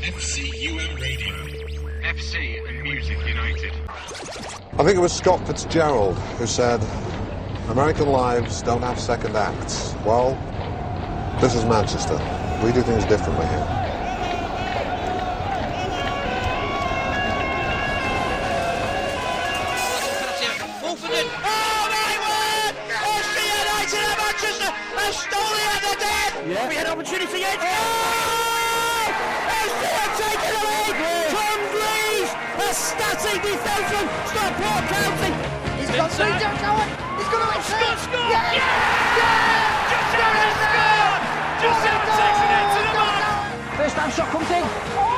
FCUM Radio. FC and Music United. I think it was Scott Fitzgerald who said, American lives don't have second acts. Well, this is Manchester. We do things differently here. Yeah. We had opportunity yet. FC have taken the lead. Tom Greaves, a static defensive. Stop Port County. He's got three jumps going. He's going to score. Yeah! Giuseppe takes it into the man. First time shot comes in.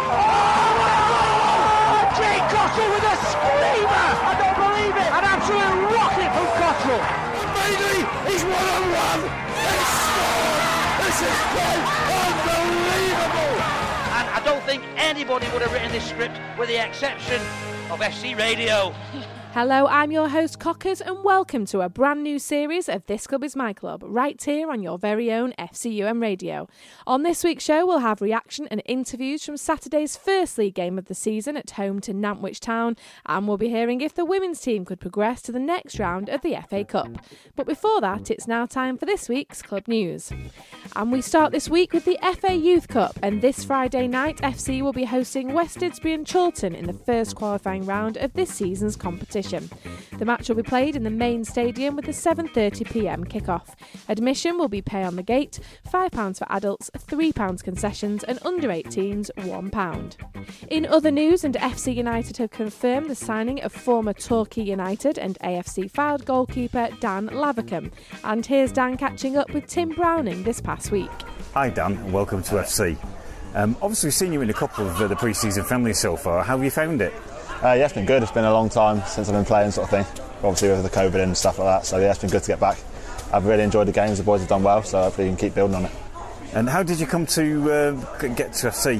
Jay Cottrell with a screamer. I don't believe it. An absolute rocket from Cottrell. And Bailey is one-on-one. They scored. This is quite unbelievable! And I don't think anybody would have written this script with the exception of FC Radio. Hello, I'm your host Cockers and welcome to a brand new series of This Club Is My Club, right here on your very own FCUM Radio. On this week's show we'll have reaction and interviews from Saturday's first league game of the season at home to Nantwich Town, and we'll be hearing if the women's team could progress to the next round of the FA Cup. But before that, it's now time for this week's club news. And we start this week with the FA Youth Cup, and this Friday night FC will be hosting West Didsbury and Chorlton in the first qualifying round of this season's competition. The match will be played in the main stadium with a 7:30pm kick-off. Admission will be pay on the gate, £5 for adults, £3 concessions, and under 18s £1. In other news, and FC United have confirmed the signing of former Torquay United and AFC Fylde goalkeeper Dan Lavercombe. And here's Dan catching up with Tim Browning this past week. Hi Dan, and welcome to FC. Obviously we've seen you in a couple of the pre-season friendlies so far. How have you found it? Yeah, it's been good. It's been a long time since I've been playing, sort of thing. Obviously with the COVID and stuff like that. So yeah, it's been good to get back. I've really enjoyed the games. The boys have done well, so hopefully you can keep building on it. And how did you come to get to FC?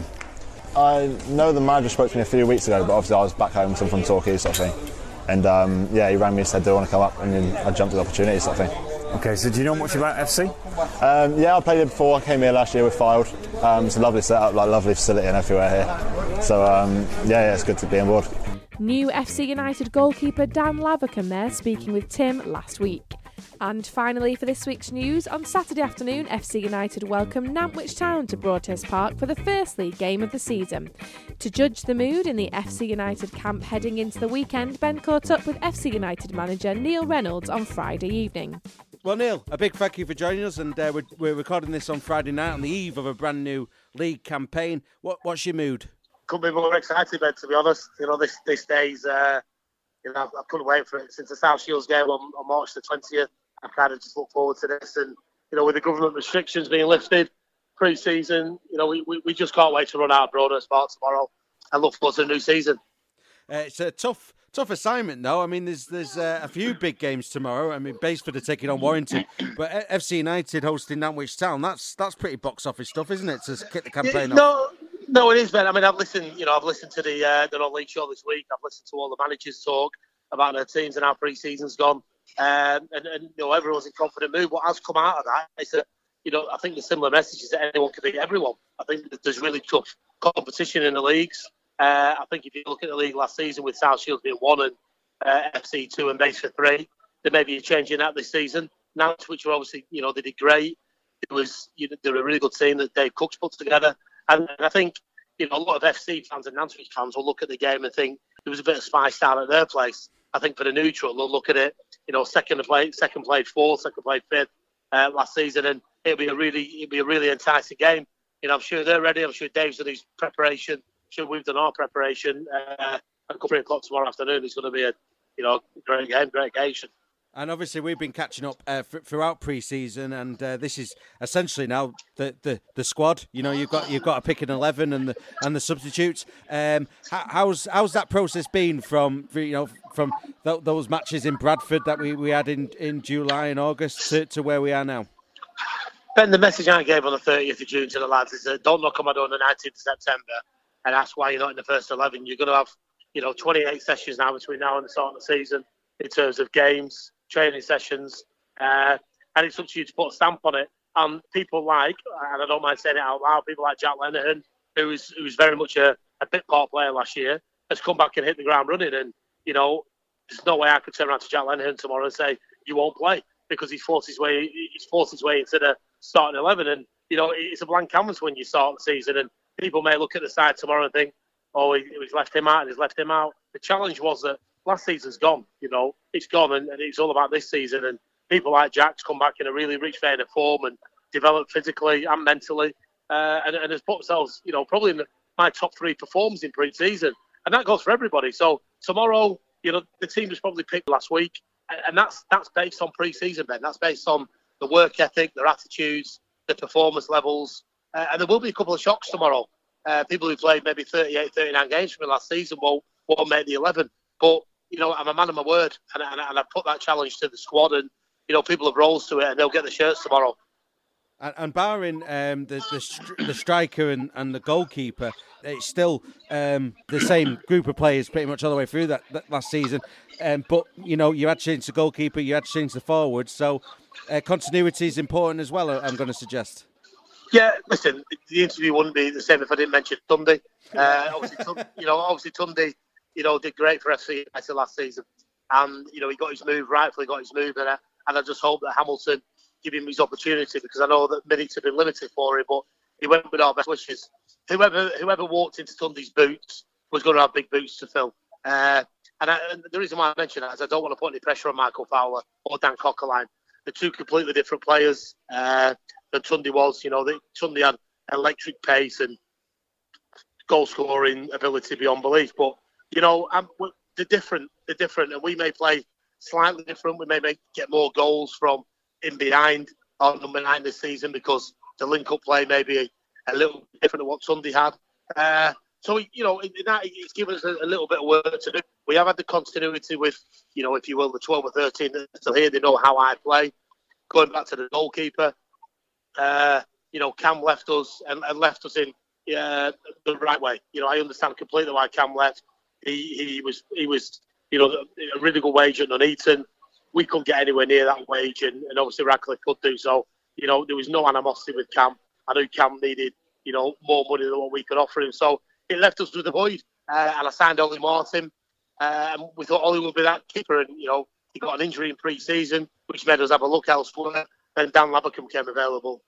I know the manager spoke to me a few weeks ago, but obviously I was back home, so I'm from Torquay, sort of thing. And yeah, he rang me and said, do I want to come up? And then I jumped at the opportunity, sort of thing. Okay, so do you know much about FC? Yeah, I played here before. I came here last year with Fylde. It's a lovely setup, like lovely facility and everywhere here. So yeah, it's good to be on board. New FC United goalkeeper Dan Lavercombe there speaking with Tim last week. And finally for this week's news, on Saturday afternoon FC United welcomed Nantwich Town to Broadhurst Park for the first league game of the season. To judge the mood in the FC United camp heading into the weekend, Ben caught up with FC United manager Neil Reynolds on Friday evening. Well, Neil, a big thank you for joining us, and we're recording this on Friday night on the eve of a brand new league campaign. What's your mood? Couldn't be more excited, Ben, to be honest. You know, this day's, I couldn't wait for it. Since the South Shields game on March the 20th, I kind of just look forward to this. And, you know, with the government restrictions being lifted pre-season, you know, we just can't wait to run out of Broadhurst Park tomorrow and look forward to the new season. It's a tough assignment, though. I mean, there's a few big games tomorrow. I mean, Baseford are taking on Warrington, but FC United hosting Nantwich Town. That's pretty box office stuff, isn't it? To kick the campaign off. No, it is, Ben. I mean, I've listened to the non-league show this week. I've listened to all the managers talk about their teams and how pre-season's gone, and you know, everyone's in confident mood. What has come out of that is that, you know, I think the similar message is that anyone can beat everyone. I think that there's really tough competition in the leagues. I think if you look at the league last season with South Shields being 1 and FC 2 and Baseford 3, there may be a change in that this season. Nantwich were obviously, you know, they did great. They're a really good team that Dave Cook's put together. And I think, you know, a lot of FC fans and Nantwich fans will look at the game and think there was a bit of spice down at their place. I think for the neutral, they'll look at it, you know, second played fourth, second played fifth last season, and it'll be a really enticing game. You know, I'm sure they're ready. I'm sure Dave's done his preparation. I'm sure we've done our preparation. At 3:00 tomorrow afternoon, it's going to be a great game, great occasion. And obviously we've been catching up throughout pre-season, and this is essentially now the squad. You know, you've got to pick an 11 and the substitutes. How's that process been from those matches in Bradford that we had in July and August to where we are now? Ben, the message I gave on the 30th of June to the lads is that don't knock on my door on the 19th of September and ask why you're not in the first 11. You're going to have 28 sessions now between now and the start of the season in terms of games, training sessions, and it's up to you to put a stamp on it. And people like, and I don't mind saying it out loud, people like Jack Lenihan, who was very much a bit part player last year, has come back and hit the ground running. And, there's no way I could turn around to Jack Lenihan tomorrow and say, you won't play, because he's forced his way into the starting 11. And, it's a blank canvas when you start the season. And people may look at the side tomorrow and think, oh, he's left him out and he's left him out. The challenge was that last season's gone, it's gone, and it's all about this season. And people like Jack's come back in a really rich vein of form and developed physically and mentally, and has put themselves, probably in my top 3 performers in pre-season. And that goes for everybody. So tomorrow, the team was probably picked last week, and that's based on pre-season, Ben. That's based on the work ethic, their attitudes, the performance levels, and there will be a couple of shocks tomorrow. People who played maybe 38, 39 games from last season won't make the 11. But, I'm a man of my word, and I put that challenge to the squad, and, people have rose to it, and they'll get the shirts tomorrow. And barring the striker and the goalkeeper, it's still the same group of players pretty much all the way through that last season. But, you had to change the goalkeeper, you had to change the forwards, so continuity is important as well, I'm going to suggest. Yeah, listen, the interview wouldn't be the same if I didn't mention Tunde. Obviously Tunde, did great for FC United last season, and he got his move, rightfully got his move, and I just hope that Hamilton give him his opportunity, because I know that minutes have been limited for him, but he went with our best wishes. Whoever walked into Tunde's boots was going to have big boots to fill. And the reason why I mention that is I don't want to put any pressure on Michael Fowler or Dan Coquelin. They're two completely different players than Tunde was. Tunde had electric pace and goal scoring ability beyond belief. But they're different. They're different, and we may play slightly different. We may get more goals from in behind our number 9 this season, because the link-up play may be a little different than what Tunde had. So it's given us a little bit of work to do. We have had the continuity with, if you will, the 12 or 13 that are still here. They know how I play. Going back to the goalkeeper, Cam left us and left us in the right way. I understand completely why Cam left. He was a really good wage at Nuneaton. We couldn't get anywhere near that wage, and obviously Radcliffe could do so. There was no animosity with Cam. I knew Cam needed, more money than what we could offer him. So it left us with a void, and I signed Ollie Martin. And we thought Ollie would be that keeper, and he got an injury in pre-season, which made us have a look elsewhere. Then Dan Labercombe came available.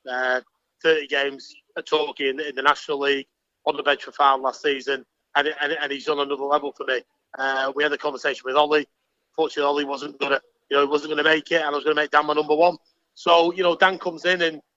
30 games at Torquay in the National League, on the bench for Farm last season, and he's on another level for me. We had a conversation with Ollie. Fortunately, Ollie wasn't going to make it, and I was going to make Dan my number 1. So Dan comes in, and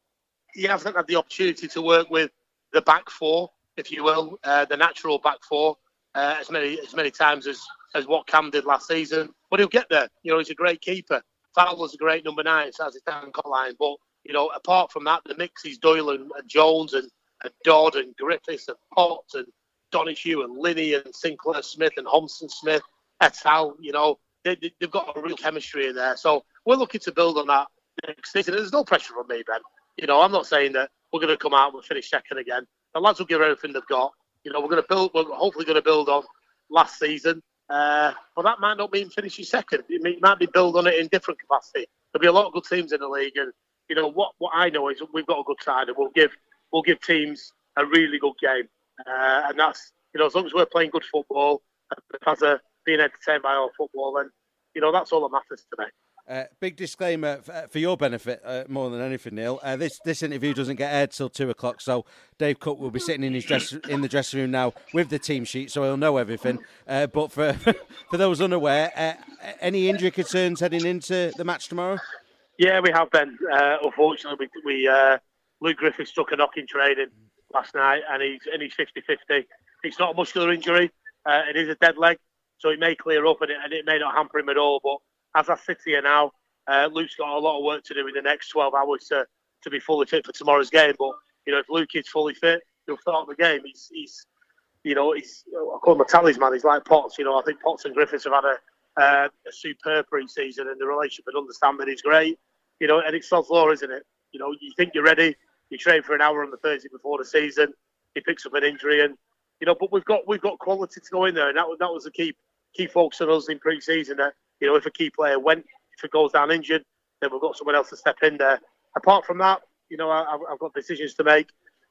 he hasn't had the opportunity to work with the back 4, if you will, the natural back 4, as many times as what Cam did last season. But he'll get there. He's a great keeper. Fowler's a great number 9, so as is Dan Coquelin. But apart from that, the mix is Doyle and Jones and Dodd and Griffiths and Potts and Donahue and Linney and Sinclair Smith and Homson Smith, et al. They've got a real chemistry in there. So we're looking to build on that next season. There's no pressure on me, Ben. I'm not saying that we're going to come out and finish second again. The lads will give everything they've got. We're hopefully going to build on last season. But that might not mean finishing second. It might be build on it in different capacity. There'll be a lot of good teams in the league, and what I know is we've got a good side, and we'll give teams a really good game. And that's as long as we're playing good football, as being entertained by our football, then that's all that matters to me. Big disclaimer for your benefit, more than anything, Neil. This interview doesn't get aired till 2:00, so Dave Cook will be sitting in the dressing room now with the team sheet, so he'll know everything. But for those unaware, any injury concerns heading into the match tomorrow? Yeah, we have been. Unfortunately, we Luke Griffiths took a knock in training last night, and he's 50-50. It's not a muscular injury. It is a dead leg, so it may clear up, and it may not hamper him at all. But as I sit here now, Luke's got a lot of work to do in the next 12 hours to be fully fit for tomorrow's game. But if Luke is fully fit, he'll start the game. He's I call him a talisman. He's like Potts. I think Potts and Griffiths have had a superb pre-season, and the relationship and understanding is great. And it's sod's law, isn't it? You think you're ready, you train for an hour on the Thursday before the season, he picks up an injury, and but we've got quality to go in there, and that was the key focus on us in pre-season. That if a key player if it goes down injured, then we've got someone else to step in there. Apart from that, I've got decisions to make.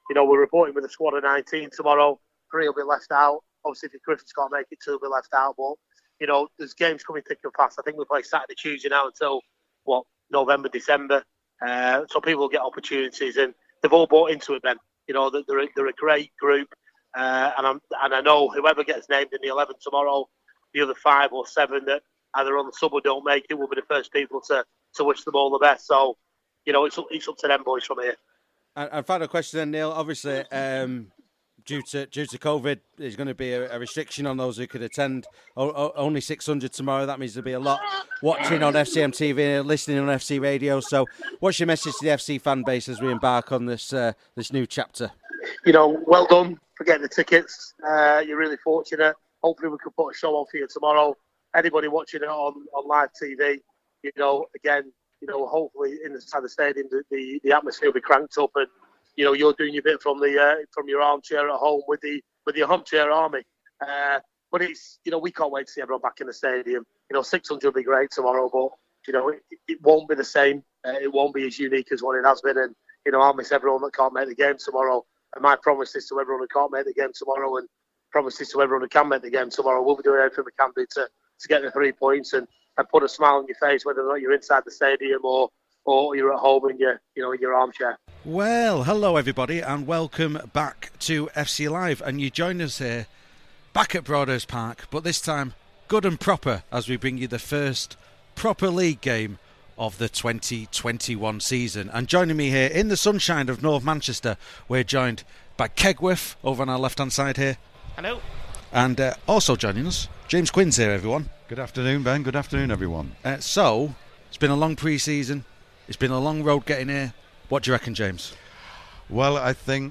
we're reporting with a squad of 19 tomorrow. 3 will be left out. Obviously, if Griffiths can't make it, 2 will be left out. But, there's games coming thick and fast. I think we play Saturday, Tuesday now until, November, December. So people will get opportunities, and they've all bought into it, Ben. They're a great group. And I know whoever gets named in the 11 tomorrow, the other 5 or 7 that either on the sub or don't make it will be the first people to wish them all the best. So, it's up to them boys from here. And final question then, Neil. Obviously, due to COVID, there's going to be a restriction on those who could attend. Only 600 tomorrow. That means there'll be a lot watching on FCM TV and listening on FC Radio. So what's your message to the FC fan base as we embark on this new chapter? Well done for getting the tickets. You're really fortunate. Hopefully we can put a show on for you tomorrow. Anybody watching it on live TV, again, hopefully inside the stadium, the atmosphere will be cranked up, and you're doing your bit from your armchair at home with your armchair army. But it's we can't wait to see everyone back in the stadium. 600 will be great tomorrow, but it won't be the same. It won't be as unique as what it has been, and I'll miss everyone that can't make the game tomorrow. And my promise is to everyone who can't make the game tomorrow, and promises to everyone who can make the game tomorrow, we'll be doing everything we can do to get the 3 points and put a smile on your face, whether or not you're inside the stadium or you're at home in your armchair. Well, hello everybody, and welcome back to FC Live. And you join us here back at Broadhurst Park, but this time good and proper, as we bring you the first proper league game of the 2021 season. And joining me here in the sunshine of North Manchester, we're joined by Kegworth over on our left hand side here. Hello. And also joining us, James Quinn's here, everyone. Good afternoon, Ben. Good afternoon, everyone. So, it's been a long pre-season. It's been a long road getting here. What do you reckon, James? Well, I think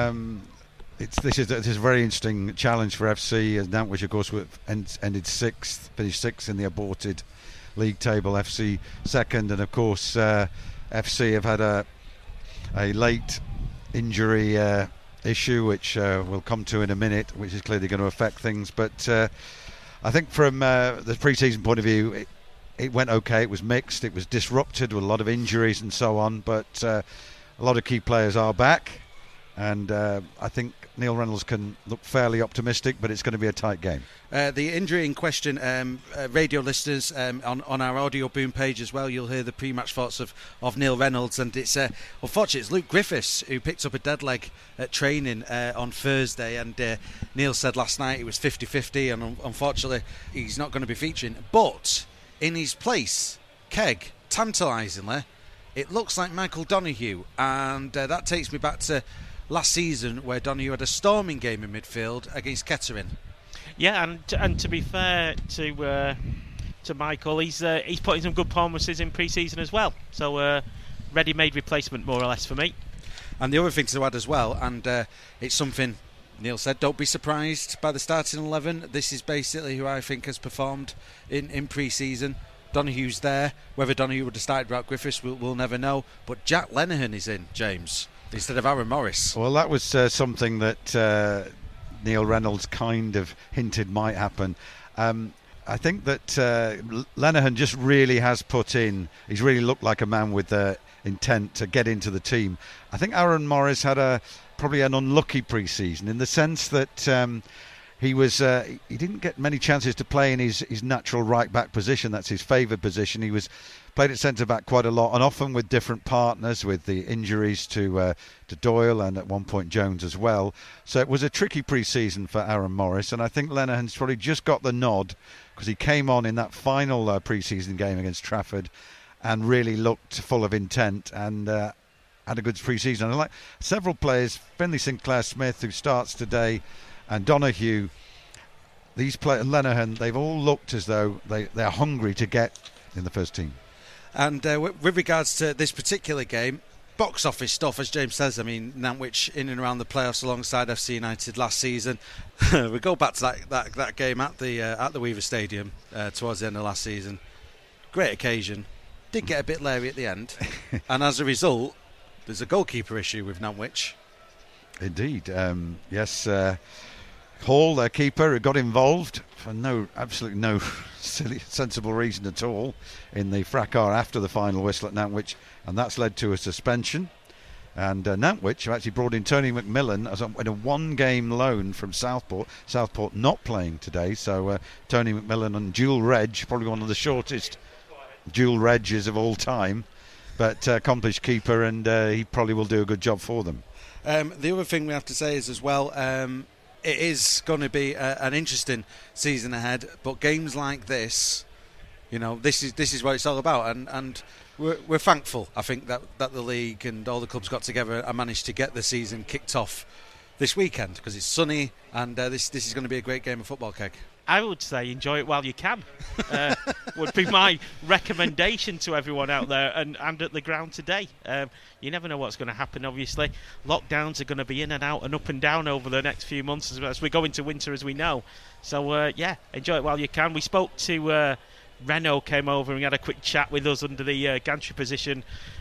this is a very interesting challenge for FC. As Nantwich, of course, ended 6th, finished 6th in the aborted league table. FC second, and of course, FC have had a late injury issue, which we'll come to in a minute, which is clearly going to affect things. But I think from the pre-season point of view, it went okay. It was mixed. It was disrupted with a lot of injuries and so on. But a lot of key players are back, and I think Neil Reynolds can look fairly optimistic, but it's going to be a tight game. The injury in question, radio listeners, on our audio boom page as well, you'll hear the pre-match thoughts of Neil Reynolds, and it's unfortunately it's Luke Griffiths who picked up a dead leg at training on Thursday, and Neil said last night it was 50-50, and unfortunately he's not going to be featuring. But in his place, Keg, tantalisingly, it looks like Michael Donoghue, and that takes me back to last season where Donoghue had a storming game in midfield against Kettering. Yeah, and to be fair to Michael, he's putting some good performances in pre-season as well. So ready-made replacement, more or less, for me. And the other thing to add as well, and it's something Neil said, don't be surprised by the starting 11. This is basically who I think has performed in pre-season. Donoghue's there. Whether Donoghue would have started without Griffiths, we'll never know. But Jack Lenihan is in, James, instead of Aaron Morris. Well, that was something that Neil Reynolds kind of hinted might happen. I think that Lenihan just really has put in, he's really looked like a man with the intent to get into the team. I think Aaron Morris had probably an unlucky pre-season in the sense that he didn't get many chances to play in his natural right-back position. That's his favoured position. He was played at centre-back quite a lot, and often with different partners, with the injuries to Doyle and at one point Jones as well. So it was a tricky pre-season for Aaron Morris, and I think Lenihan's probably just got the nod because he came on in that final pre-season game against Trafford and really looked full of intent and had a good pre-season. I like several players, Finlay Sinclair-Smith, who starts today, and Donoghue, these players, Lenihan, they've all looked as though they're hungry to get in the first team. And with regards to this particular game, box office stuff, as James says, I mean, Nantwich in and around the playoffs alongside FC United last season. We go back to that game at the Weaver Stadium towards the end of last season. Great occasion. Did get a bit leery at the end. And as a result, there's a goalkeeper issue with Nantwich. Indeed. Yes. Hall, their keeper, who got involved for absolutely no sensible reason at all in the fracas after the final whistle at Nantwich, and that's led to a suspension. And Nantwich have actually brought in Tony McMillan in a one-game loan from Southport. Southport not playing today, so Tony McMillan and dual reg, probably one of the shortest dual regs of all time, but accomplished keeper, and he probably will do a good job for them. The other thing we have to say is as well, it is going to be an interesting season ahead, but games like this, this is what it's all about, and we're thankful, I think, that the league and all the clubs got together and managed to get the season kicked off this weekend, because it's sunny, and this is going to be a great game of football, Keg. I would say enjoy it while you can, would be my recommendation to everyone out there and at the ground today. You never know what's going to happen, obviously. Lockdowns are going to be in and out and up and down over the next few months as we go into winter, as we know. So, enjoy it while you can. We spoke to Renault, came over and had a quick chat with us under the gantry position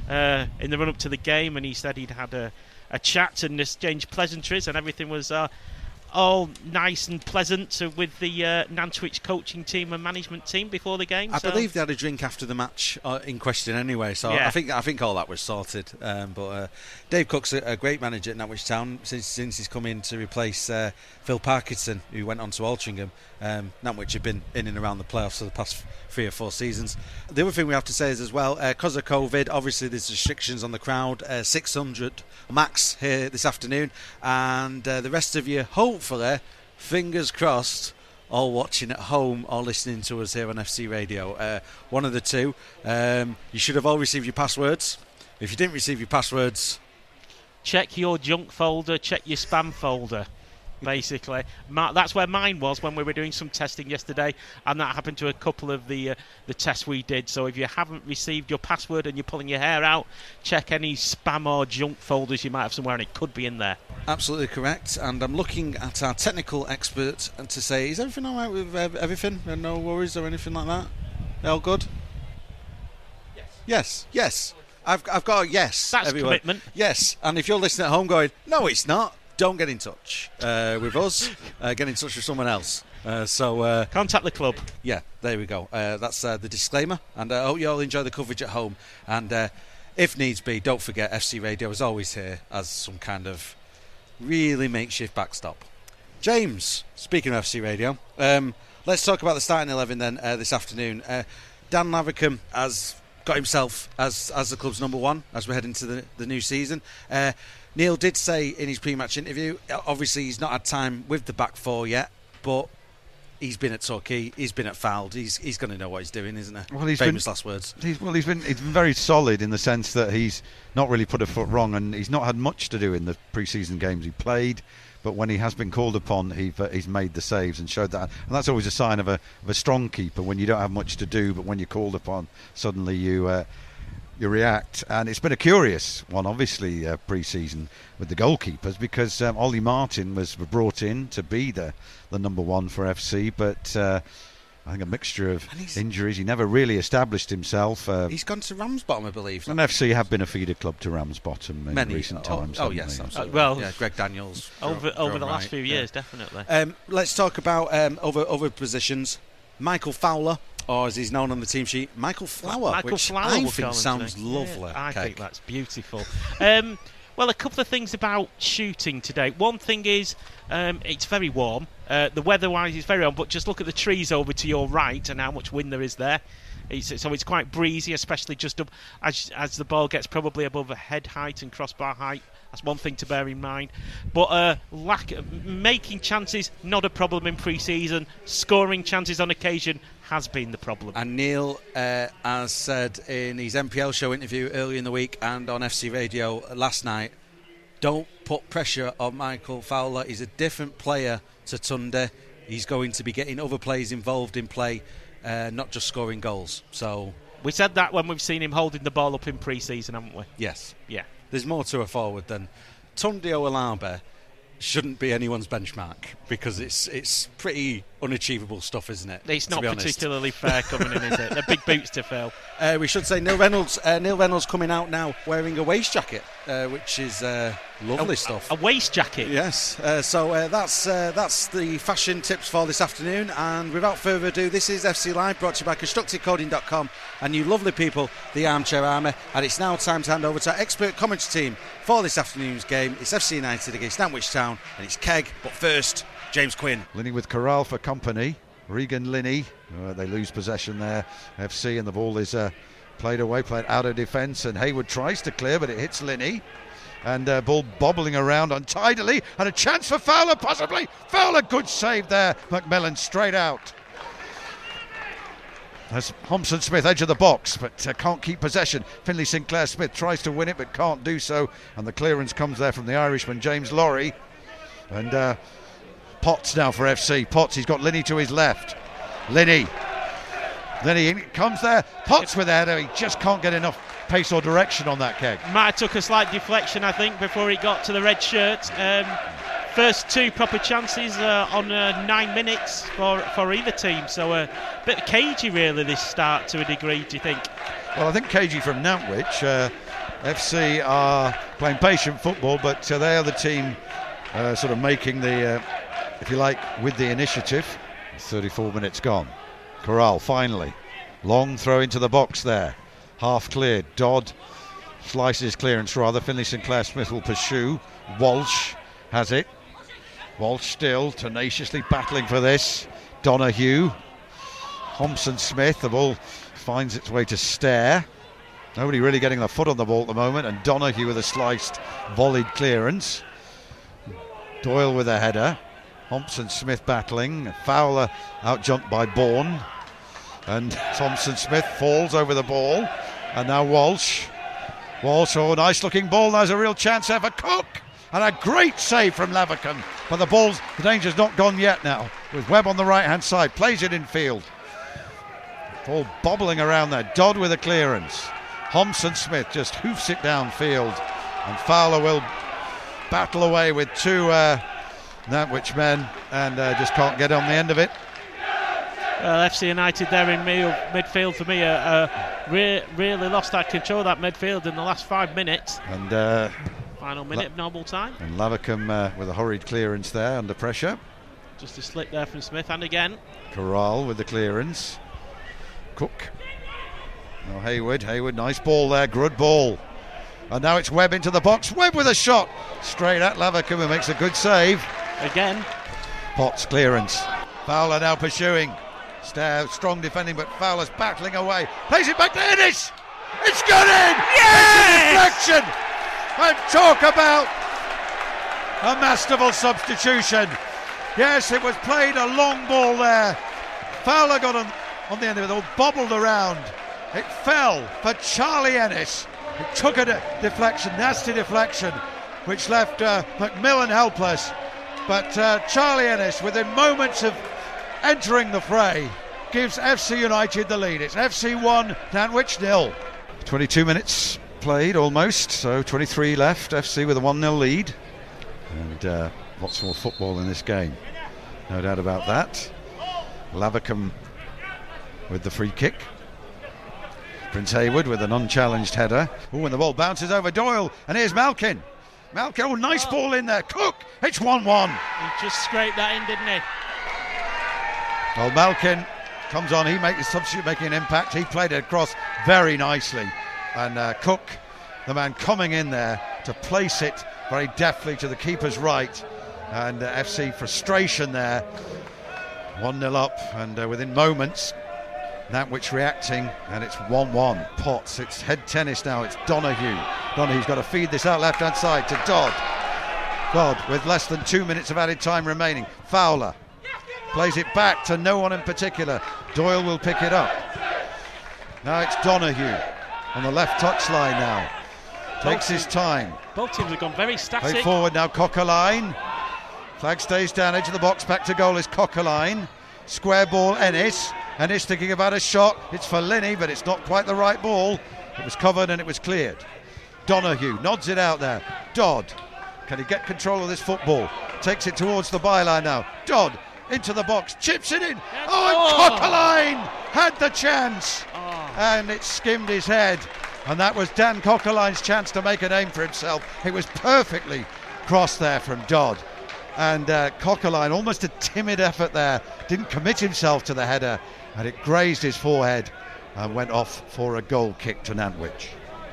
in the run-up to the game, and he said he'd had a chat and exchanged pleasantries, and everything was all nice and pleasant with the Nantwich coaching team and management team before the game. I believe they had a drink after the match in question anyway, so yeah. I think all that was sorted. But Dave Cook's a great manager at Nantwich Town since he's come in to replace Phil Parkinson, who went on to Altrincham. Nantwich have been in and around the playoffs for the past 3 or 4 seasons. The other thing we have to say is as well, because of COVID, obviously there's restrictions on the crowd. 600 max here this afternoon, and the rest of you, hopefully, fingers crossed, all watching at home or listening to us here on FC Radio. One of the two. You should have all received your passwords. If you didn't receive your passwords, check your junk folder, check your spam folder. Basically, that's where mine was when we were doing some testing yesterday, and that happened to a couple of the tests we did. So if you haven't received your password and you're pulling your hair out, check any spam or junk folders you might have somewhere, and it could be in there. Absolutely correct. And I'm looking at our technical expert and to say, is everything all right with everything? No worries or anything like that? All good? Yes. I've got a yes. That's everyone. Commitment. Yes. And if you're listening at home going, no, it's not, don't get in touch with us. Get in touch with someone else. Contact the club. Yeah, there we go. That's the disclaimer. And I hope you all enjoy the coverage at home. And if needs be, don't forget FC Radio is always here as some kind of really makeshift backstop. James, speaking of FC Radio, let's talk about the starting 11 then this afternoon. Dan Lavercombe has got himself as the club's number one as we head into the new season. Neil did say in his pre-match interview, obviously he's not had time with the back four yet, but he's been at Torquay, he's been at Fylde, he's going to know what he's doing, isn't he? Well, last words. He's been very solid in the sense that he's not really put a foot wrong, and he's not had much to do in the pre-season games he played. But when he has been called upon, he's made the saves and showed that. And that's always a sign of a strong keeper, when you don't have much to do, but when you're called upon, suddenly you react. And it's been a curious one, obviously, pre-season with the goalkeepers, because Ollie Martin was brought in to be the number one for FC, but I think a mixture of injuries. He never really established himself. He's gone to Ramsbottom, I believe. And FC have been a feeder club to Ramsbottom in recent times. Oh yes, absolutely. Greg Daniels. Over the last few years, definitely. Let's talk about other positions. Michael Fowler, or as he's known on the team sheet, Michael Flower, which I think sounds lovely. I think that's beautiful. Well, a couple of things about shooting today. One thing is it's very warm. The weather-wise is very warm, but just look at the trees over to your right and how much wind there is there. So it's quite breezy, especially just up as the ball gets probably above head height and crossbar height. That's one thing to bear in mind. But making chances, not a problem in pre-season. Scoring chances on occasion has been the problem. And Neil, as said in his NPL show interview earlier in the week and on FC Radio last night, don't put pressure on Michael Fowler. He's a different player to Tunde. He's going to be getting other players involved in play, not just scoring goals. So we said that when we've seen him holding the ball up in pre-season, haven't we? Yes. Yeah. There's more to a forward than Tunde Oalabe. Shouldn't be anyone's benchmark, because it's pretty unachievable stuff, isn't it? It's not particularly fair coming in, is it? They're big boots to fill. We should say Neil Reynolds coming out now wearing a waist jacket, which is lovely stuff. A waist jacket? Yes. So that's the fashion tips for this afternoon. And without further ado, this is FC Live, brought to you by ConstructiveCoding.com and you lovely people, the Armchair Army. And it's now time to hand over to our expert commentary team for this afternoon's game. It's FC United against Nantwich Town, and it's Keg. But first, James Quinn. Linney with Corral for company. Regan Linney. They lose possession there, FC, and the ball is played out of defence, and Hayward tries to clear, but it hits Linney. And ball bobbling around untidily, and a chance for Fowler, possibly. Fowler, good save there. McMillan straight out. As Thompson Smith, edge of the box, but can't keep possession. Finlay Sinclair Smith tries to win it, but can't do so. And the clearance comes there from the Irishman, James Lawrie. And Potts now for FC. Potts, he's got Linney to his left. Linney comes there. Potts with the header. He just can't get enough pace or direction on that, Keg. Might have took a slight deflection, I think, before he got to the red shirt. First two proper chances on 9 minutes for either team. So a bit cagey, really, this start to a degree, do you think? Well, I think cagey from Nantwich. FC are playing patient football, but they are the team sort of making the, if you like, with the initiative. 34 minutes gone. Corral finally. Long throw into the box there. Half cleared. Dodd slices clearance rather. Finlay Sinclair Smith will pursue. Walsh has it. Walsh still tenaciously battling for this. Donahue. Thompson Smith. The ball finds its way to Stair. Nobody really getting the foot on the ball at the moment. And Donahue with a sliced, volleyed clearance. Doyle with a header. Thompson Smith battling. Fowler out-jumped by Bourne. And Thompson Smith falls over the ball. And now Walsh. Walsh, oh, nice looking ball. There's a real chance there for Cook. And a great save from Lavercombe. But the danger's not gone yet now. With Webb on the right-hand side. Plays it in field. Ball bobbling around there. Dodd with a clearance. Thompson Smith just hoofs it downfield. And Fowler will battle away with two Nantwich men and just can't get on the end of it. Well, FC United there in midfield for me really lost that control of that midfield in the last 5 minutes. And final minute of normal time. And Lavercombe with a hurried clearance there under pressure. Just a slip there from Smith, and again. Corral with the clearance. Cook. Now Hayward, nice ball there, good ball. And now it's Webb into the box. Webb with a shot straight at Lavercombe, who makes a good save. Again. Potts clearance. Fowler now pursuing. Stair strong defending, but Fowler's battling away. Plays it back to Ennis. It's got in. Yes! It's a deflection. And talk about a masterful substitution. Yes, it was played a long ball there. Fowler got on the end of it, all bobbled around. It fell for Charlie Ennis. It took a deflection, nasty deflection, which left McMillan helpless. But Charlie Ennis, within moments of entering the fray, gives FC United the lead. It's FC 1, Nantwich 0. 22 minutes played almost, so 23 left. FC with a 1-0 lead. And lots more football in this game, no doubt about that. Lavercombe with the free kick. Prince Hayward with an unchallenged header. Oh, and the ball bounces over Doyle, and here's Malkin. Malkin, oh, nice ball in there. Cook, it's 1-1. He just scraped that in, didn't he? Well, Malkin comes on, he makes the substitute, making an impact. He played it across very nicely. And Cook, the man coming in there to place it very deftly to the keeper's right. And FC frustration there. 1-0 up, and within moments, Nantwich reacting, and it's 1-1. Potts, it's head tennis now, it's Donahue. Donahue's got to feed this out left-hand side to Dodd. Dodd with less than 2 minutes of added time remaining. Fowler plays it back to no one in particular. Doyle will pick it up. Now it's Donahue on the left touchline now. Takes his time. Both teams have gone very static. Play forward now, Cockerline. Flag stays down, edge of the box, back to goal is Cockerline. Square ball, Ennis. Ennis thinking about a shot. It's for Linney, but it's not quite the right ball. It was covered and it was cleared. Donahue nods it out there. Dodd, can he get control of this football? Takes it towards the byline now. Dodd into the box, chips it in. And Coquelin had the chance, and it skimmed his head. And that was Dan Coquelin's chance to make a name for himself. It was perfectly crossed there from Dodd. And Coquelin, almost a timid effort there, didn't commit himself to the header, and it grazed his forehead and went off for a goal kick to Nantwich.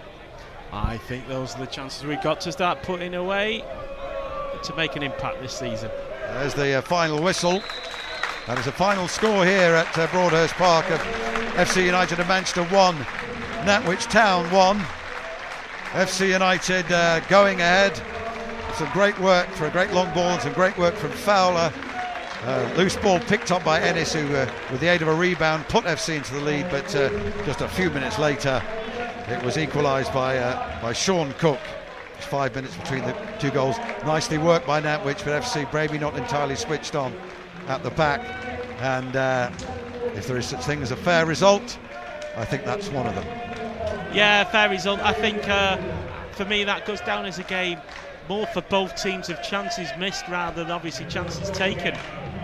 I think those are the chances we've got to start putting away to make an impact this season. There's the final whistle. That is a final score here at Broadhurst Park of FC United of Manchester 1, Nantwich Town 1. FC United going ahead. Some great work for a great long ball and some great work from Fowler. Loose ball picked up by Ennis, who with the aid of a rebound put FC into the lead, but just a few minutes later it was equalised by Sean Cook. 5 minutes between the two goals. Nicely worked by Nantwich, but FC Braby not entirely switched on at the back. And if there is such thing as a fair result, I think that's one of them. Yeah, fair result. I think for me that goes down as a game more for both teams of chances missed rather than obviously chances taken.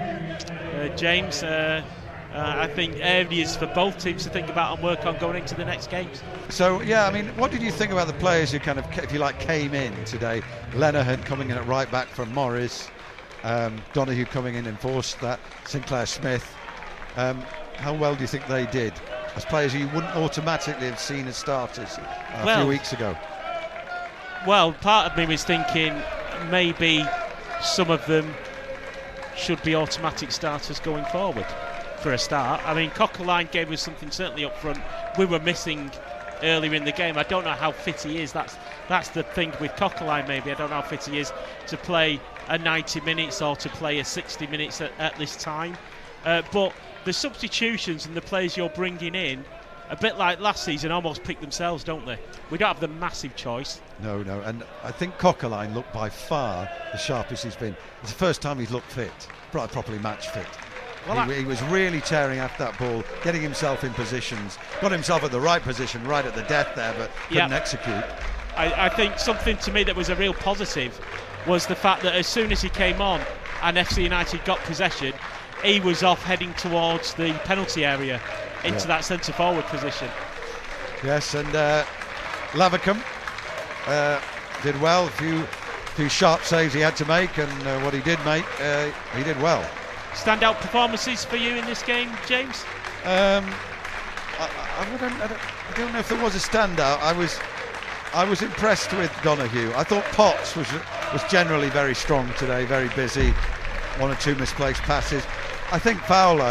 James, I think areas for both teams to think about and work on going into the next games. So, yeah, I mean, what did you think about the players who kind of, if you like, came in today? Lenihan coming in at right back from Morris, Donahue coming in and enforced that, Sinclair Smith. How well do you think they did as players who you wouldn't automatically have seen as starters a few weeks ago? Well, part of me was thinking maybe some of them should be automatic starters going forward for a start. I mean, Coquelin gave us something certainly up front we were missing earlier in the game. I don't know how fit he is. That's the thing with Coquelin, maybe. I don't know how fit he is to play a 90 minutes or to play a 60 minutes at this time. But the substitutions and the players you're bringing in, a bit like last season, almost pick themselves, don't they? We don't have the massive choice. No, and I think Coquelin looked by far the sharpest he's been. It's the first time he's looked fit, properly match fit. Well, he was really tearing after that ball, getting himself in positions, got himself at the right position, right at the death there, but couldn't execute. I think something to me that was a real positive was the fact that as soon as he came on and FC United got possession, he was off heading towards the penalty area into that centre forward position. Yes, and Lavercombe did well. A few sharp saves he had to make, and what he did make, he did well. Standout performances for you in this game, James? I don't know if there was a standout. I was impressed with Donahue. I thought Potts was generally very strong today, very busy. One or two misplaced passes. I think Fowler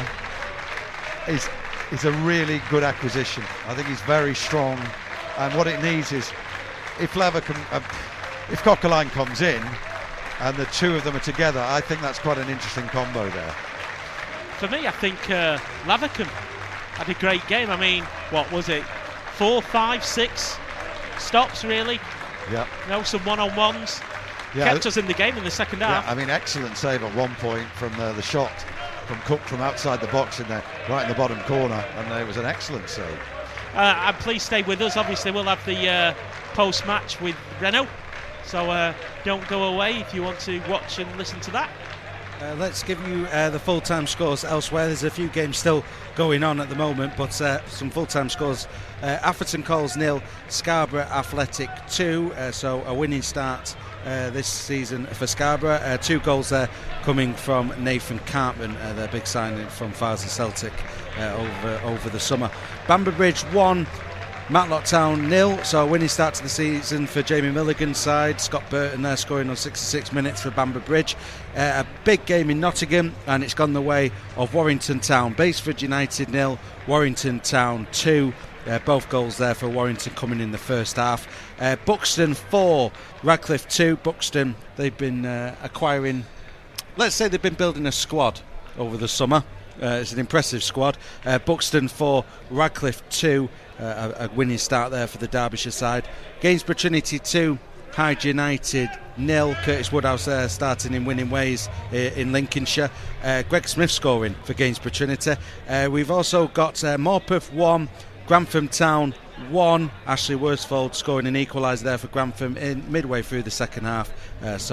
is a really good acquisition. I think he's very strong, and what it needs is if Coquelin comes in and the two of them are together, I think that's quite an interesting combo there. For me, I think Lavercombe had a great game. I mean, what was it? 4, 5, 6 stops, really? Yeah. Some one-on-ones. Yeah. Kept us in the game in the second half. Yeah, I mean, excellent save at one point from the shot from Cook from outside the box in there, right in the bottom corner, and it was an excellent save. And please stay with us. Obviously, we'll have the post-match with Renault. So don't go away if you want to watch and listen to that. Let's give you the full-time scores elsewhere. There's a few games still going on at the moment, but some full-time scores. Atherton Coles 0, Scarborough Athletic 2, so a winning start this season for Scarborough. 2 goals there coming from Nathan Cartman, their big signing from Farsley Celtic over the summer. Bamber Bridge 1, Matlock Town 0, so a winning start to the season for Jamie Milligan's side. Scott Burton there scoring on 66 minutes for Bamber Bridge. A big game in Nottingham, and it's gone the way of Warrington Town. Baseford United 0, Warrington Town 2. Both goals there for Warrington coming in the first half. Buxton 4, Radcliffe 2. Buxton, they've been acquiring, let's say they've been building a squad over the summer. It's an impressive squad. Buxton 4, Radcliffe 2. A winning start there for the Derbyshire side. Gainsborough Trinity 2, Hyde United 0. Curtis Woodhouse there starting in winning ways in Lincolnshire. Greg Smith scoring for Gainsborough Trinity. We've also got Morpeth 1, Grantham Town 1. Ashley Worsfold scoring an equaliser there for Grantham in midway through the second half. So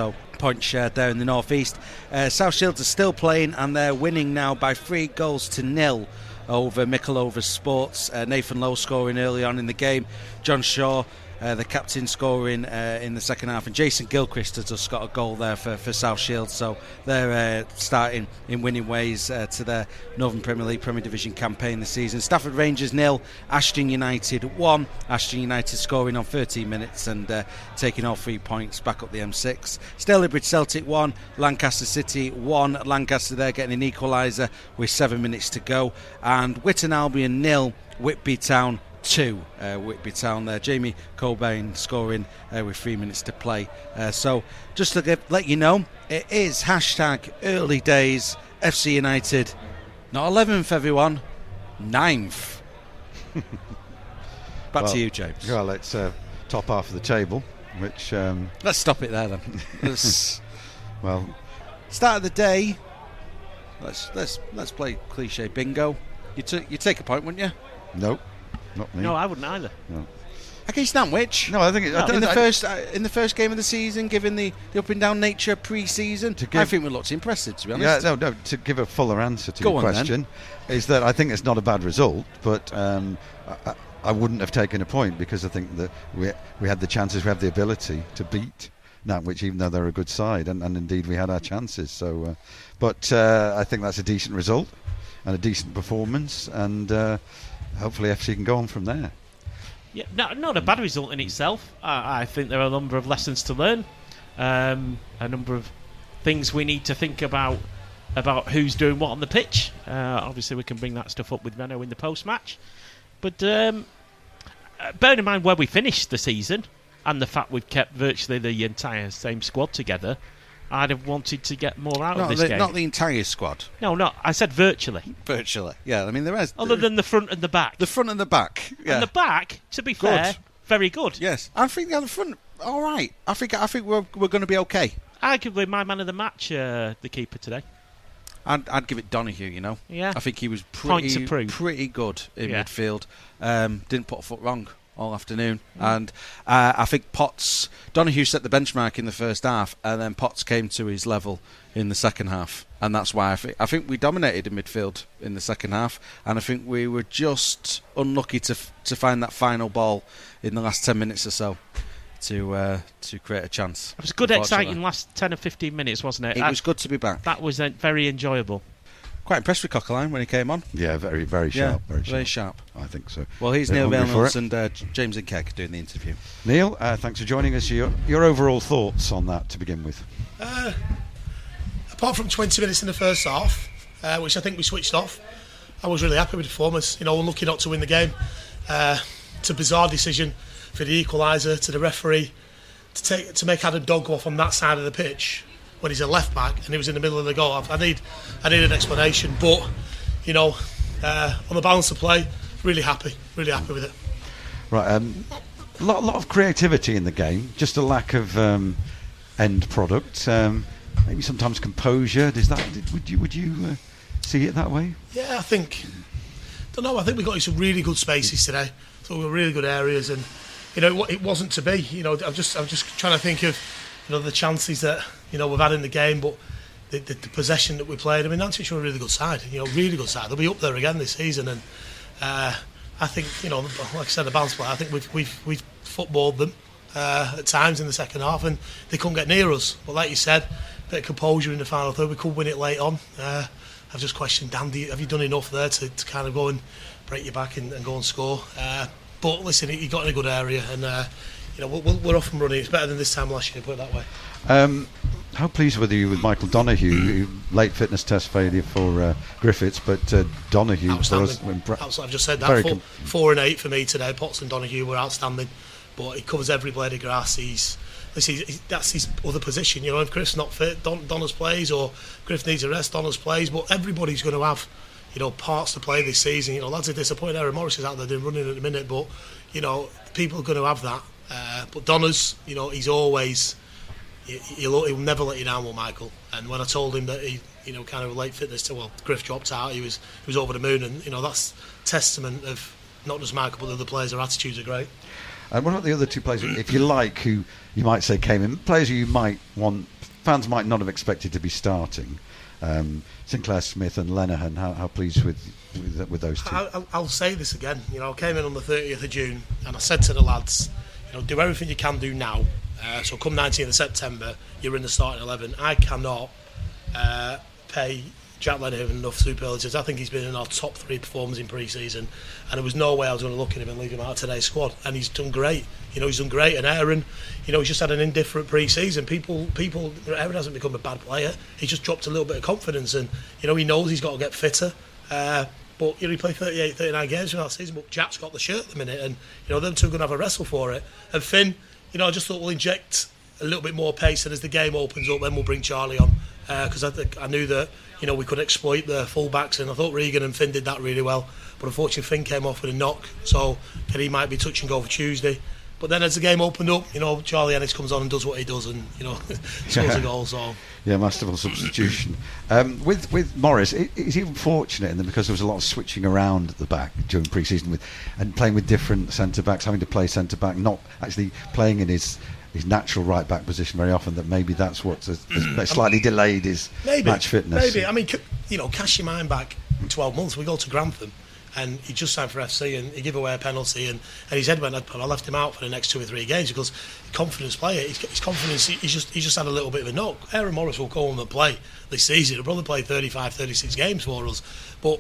point shared there in the northeast. South Shields are still playing, and they're winning now by 3-0 over Mickleover Sports. Nathan Lowe scoring early on in the game. John Shaw, the captain, scoring in the second half, and Jason Gilchrist has just got a goal there for South Shields, so they're starting in winning ways to their Northern Premier League Premier Division campaign this season. Stafford Rangers 0, Ashton United 1. Ashton United scoring on 13 minutes and taking all 3 points back up the M6. Stalybridge Celtic 1, Lancaster City 1. Lancaster there getting an equaliser with 7 minutes to go, and Whitton Albion 0, Whitby Town 2. Whitby Town there. Jamie Cobain scoring with 3 minutes to play. So just to let you know, it is #early days FC United. Not 11th, everyone. 9th. Back to you, James. Well, it's top half of the table, which... Let's stop it there then. Well... Start of the day. Let's play cliche bingo. You take a point, wouldn't you? Nope. Not me. No, I wouldn't either. No. Against Nantwich? No, I think in the first game of the season, given the up and down nature of pre-season, I think we looked impressive, to be honest. Yeah, no. To give a fuller answer to your question, is that I think it's not a bad result, but I wouldn't have taken a point because I think that we had the chances, we have the ability to beat Nantwich, even though they're a good side, and indeed we had our chances. So, but I think that's a decent result and a decent performance, and hopefully FC can go on from there. Yeah, not a bad result in itself. I think there are a number of lessons to learn, a number of things we need to think about who's doing what on the pitch. Obviously, we can bring that stuff up with Renault in the post-match. But bearing in mind where we finished the season and the fact we've kept virtually the entire same squad together, I'd have wanted to get more out of this game. Not the entire squad. No, I said virtually. Virtually, yeah. I mean, there is... Other than the front and the back. The front and the back, yeah. And the back, to be fair, very good. Yes. I think the front, all right. I think we're going to be okay. Arguably my man of the match, the keeper today. I'd give it Donahue, you know. Yeah. I think he was pretty good in midfield. Didn't put a foot wrong all afternoon, and I think Donahue set the benchmark in the first half, and then Potts came to his level in the second half, and that's why I think we dominated in midfield in the second half, and I think we were just unlucky to find that final ball in the last 10 minutes or so to create a chance. It was a good, exciting last 10 or 15 minutes, wasn't it? It was good to be back. That was very enjoyable. Quite impressed with Coquelin when he came on. Yeah, very, very sharp. Yeah, very sharp. I think so. Well, he's Neil Reynolds and James Nkek doing the interview. Neil, thanks for joining us. Your overall thoughts on that to begin with? Apart from 20 minutes in the first half, which I think we switched off, I was really happy with the performance. Unlucky not to win the game. It's a bizarre decision for the equaliser, to the referee, to make Adam Dodd go off on that side of the pitch when he's a left back and he was in the middle of the goal. I need an explanation, but on the balance of play, really happy with it. Right, a lot of creativity in the game, just a lack of end product. Maybe sometimes composure. Would you see it that way? Yeah, I think we got into some really good spaces today. So we were really good areas, and it wasn't to be. I'm just trying to think of the chances that we've had in the game, but the possession that we played. I mean, Nantwich were a really good side. Really good side. They'll be up there again this season, and I think like I said, the balance play. I think we've footballed them at times in the second half, and they couldn't get near us. But like you said, a bit of composure in the final third. We could win it late on. I've just questioned, Dan, have you done enough there to kind of go and break your back and go and score? But listen, he got in a good area, and we're off and running. It's better than this time last year, put it that way. How pleased were you with Michael Donahue? Late fitness test failure for Griffiths, but Donahue outstanding. I've just said that. 4 and 8 for me today. Potts and Donahue were outstanding, but he covers every blade of grass. That's his other position. If Griff's not fit, Donna's plays, or Griff needs a rest, Donna's plays. But everybody's going to have parts to play this season. Lads are disappointed. Aaron Morris is out there doing running at the minute, but people are going to have that. But Donna's, he's always. He'll never let you down, Will Michael. And when I told him that he, kind of late fitness Griff dropped out, he was over the moon, and that's testament of not just Michael but the other players. Their attitudes are great. And what about the other two players, if you like, who you might say came in, players who you might want fans might not have expected to be starting. Sinclair Smith and Lenihan, how pleased with those two? I'll say this again. I came in on the 30th of June and I said to the lads, do everything you can do now. So come 19th of September, you're in the starting 11. I cannot pay Jack Lenihan enough superlatives. I think he's been in our top 3 performers in pre-season, and there was no way I was going to look at him and leave him out of today's squad. And he's done great. He's done great. And Aaron, he's just had an indifferent pre-season. Aaron hasn't become a bad player. He's just dropped a little bit of confidence, and he knows he's got to get fitter. But he played 38, 39 games from that season. But Jack's got the shirt at the minute, and them two are going to have a wrestle for it. And Finn, I just thought we'll inject a little bit more pace, and as the game opens up, then we'll bring Charlie on, because I knew that we could exploit the full-backs, and I thought Regan and Finn did that really well. But unfortunately, Finn came off with a knock, so he might be touch and go for Tuesday. But then as the game opened up, Charlie Ennis comes on and does what he does, and scores a goal. So yeah, masterful substitution. With Morris, is he fortunate in that because there was a lot of switching around at the back during pre-season and playing with different centre backs, having to play centre back, not actually playing in his natural right back position very often, that maybe that's what has slightly delayed his match fitness. Maybe. I mean, cast your mind back 12 months. We go to Grantham and he just signed for FC and he gave away a penalty and his head went up, and I left him out for the next 2 or 3 games because confidence player, his confidence, he's just had a little bit of a knock. Aaron Morris will go on and play this season. He'll probably play 35, 36 games for us, but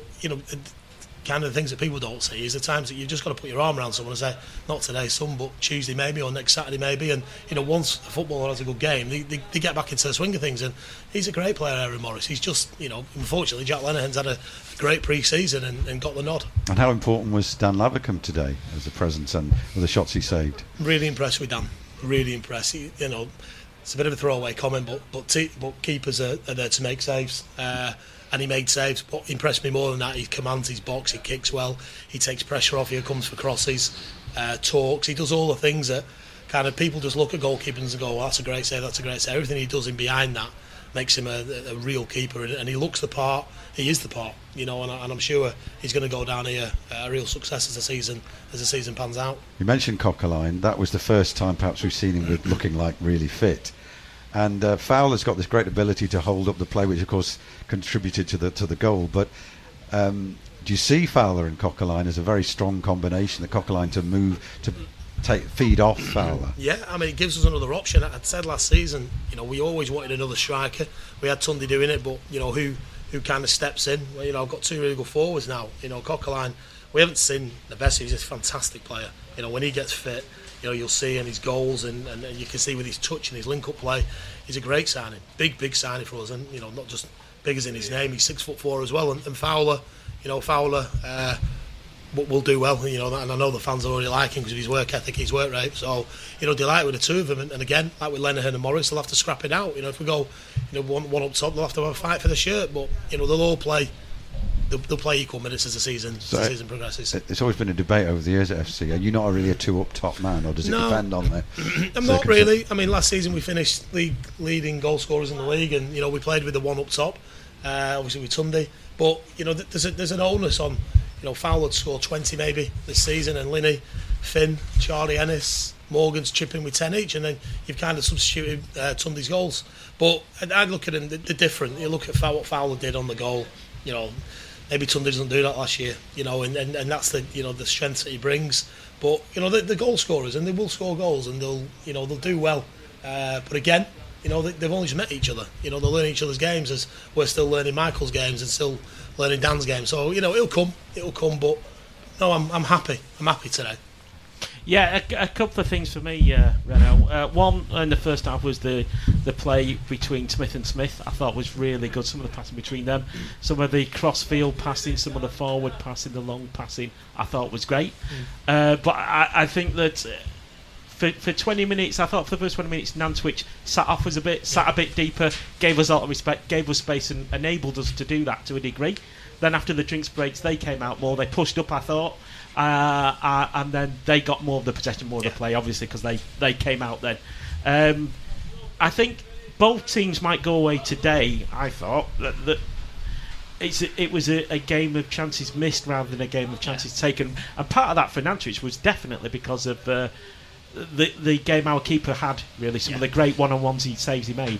kind of the things that people don't see is the times that you've just got to put your arm around someone and say, not today, son, but Tuesday maybe, or next Saturday maybe. And once a footballer has a good game, they get back into the swing of things. And he's a great player, Aaron Morris. He's just, unfortunately, Jack Lenihan's had a great pre-season and got the nod. And how important was Dan Lavercombe today as a presence and with the shots he saved? Really impressed with Dan. Really impressed. It's a bit of a throwaway comment, but keepers are there to make saves. And he made saves, but impressed me more than that. He commands his box, he kicks well, he takes pressure off, he comes for crosses, talks, he does all the things that kind of people just look at goalkeepers and go, that's a great save, that's a great save. Everything he does in behind that makes him a real keeper, and he looks the part, he is the part, and I'm sure he's going to go down here a real success as the season pans out. You mentioned Coquelin. That was the first time perhaps we've seen him looking like really fit. And Fowler's got this great ability to hold up the play, which of course contributed to the goal. But do you see Fowler and Coquelin as a very strong combination? The Coquelin to move to feed off Fowler. Yeah, I mean, it gives us another option. I said last season, we always wanted another striker. We had Tunde doing it, but who kind of steps in? Well, I've got 2 really good forwards now. Coquelin, we haven't seen the best. He's a fantastic player. When he gets fit, you'll see in his goals and you can see with his touch and his link-up play, he's a great signing, big signing for us, and not just big as in his name, he's 6'4" as well, and Fowler, will do well, and I know the fans already like him because of his work ethic, his work rate. So delighted with the two of them, and again, like with Lenihan and Morris, they'll have to scrap it out. If we go, one up top, they'll have to have a fight for the shirt, but they'll all play. They'll play equal minutes as the season progresses. It's always been a debate over the years at FC. Are you not really a 2 up top man, or does it depend on the? I'm not really. I mean, last season we finished leading goal scorers in the league, and we played with the 1 up top, obviously with Tunde. But there's an onus on. Fowler would score 20 maybe this season, and Linney, Finn, Charlie Ennis, Morgan's chipping with 10 each, and then you've kind of substituted Tunde's goals. But I'd look at them, they're different. You look at what Fowler did on the goal. Maybe Tunde doesn't do that last year, and that's the strength that he brings. But the goal scorers, and they will score goals, and they'll do well. But again, they've only just met each other. They'll learn each other's games as we're still learning Michael's games and still learning Dan's games. So it'll come. But no, I'm happy. I'm happy today. Yeah, a couple of things for me, Renault. One in the first half was the play between Smith and Smith. I thought was really good. Some of the passing between them, some of the cross-field passing, some of the forward passing, the long passing, I thought was great. But I think that for 20 minutes, I thought for the first 20 minutes, Nantwich sat a bit deeper, gave us a lot of respect, gave us space, and enabled us to do that to a degree. Then after the drinks breaks, they came out more. They pushed up, I thought. And then they got more of the possession, more of the play, obviously, because they came out then. I think both teams might go away today, I thought, that it was a game of chances missed rather than a game of chances taken. And part of that for Nantwich was definitely because of the game our keeper had, really, some of the great one-on-ones saves he made.